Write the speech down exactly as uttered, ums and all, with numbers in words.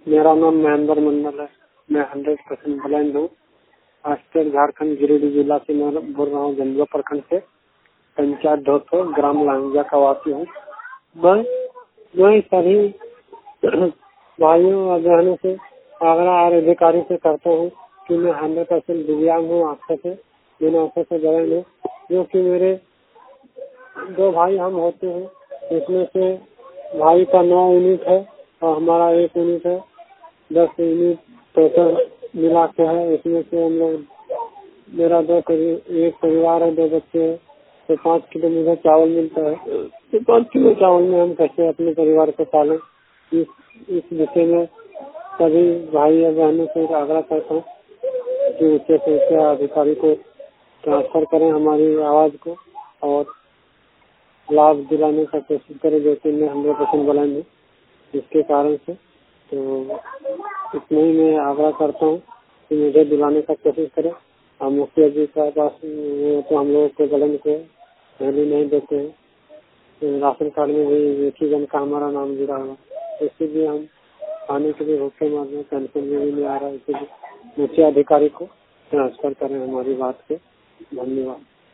मेरा नाम महेंद्र मंडल है। मैं हंड्रेड परसेंट ब्लाइंड हूँ। स्टेट झारखंड गिरिडीह जिला से मैं बोल रहा हूँ। जंगला प्रखंड से पंचायत ढोतो ग्राम लांजा का वासी हूँ। मैं मैं सभी भाइयों और बहनों से आग्रह और अधिकारी से करता हूँ कि मैं हंड्रेड परसेंट दिव्यांग हूँ। आंखों से बिना आंखों से ब्लाइंड हूँ। जो कि मेरे दो भाई हम होते हैं, इसमें से भाई का नौ यूनिट है और हमारा एक यूनिट है। दस यूनिट टोटल मिला के है। इसमें से हम लोग मेरा दो एक परिवार है, दो बच्चे हैं, तो पाँच किलो मुझे चावल मिलता है। तो पाँच किलो चावल में हम कैसे अपने परिवार को पालें, इस इस विषय में सभी भाई और बहनों से आग्रह करता हूँ कि उससे से उससे अधिकारी को ट्रांसफर करें हमारी आवाज को और लाभ दिलाने का कोशिश करें। जैसे मैं हंड्रेड परसेंट ब्लाइंड हूँ, इसके कारण से तो इतना ही मैं आग्रह करता हूँ कि मुझे दिलाने का कोशिश करें। और मुखिया जी के पास तो हम लोग को ब्लाइंड को वैल्यू नहीं देते हैं। तो राशन कार्ड में भी एक ही जन का हमारा नाम जुड़ा हुआ, इसीलिए हम खाने के लिए भूखे मार रहे हैं। पेंशन में भी नहीं आ रहा है। इसीलिए मुखिया अधिकारी को ट्रांसफर करें हमारी बात के। धन्यवाद।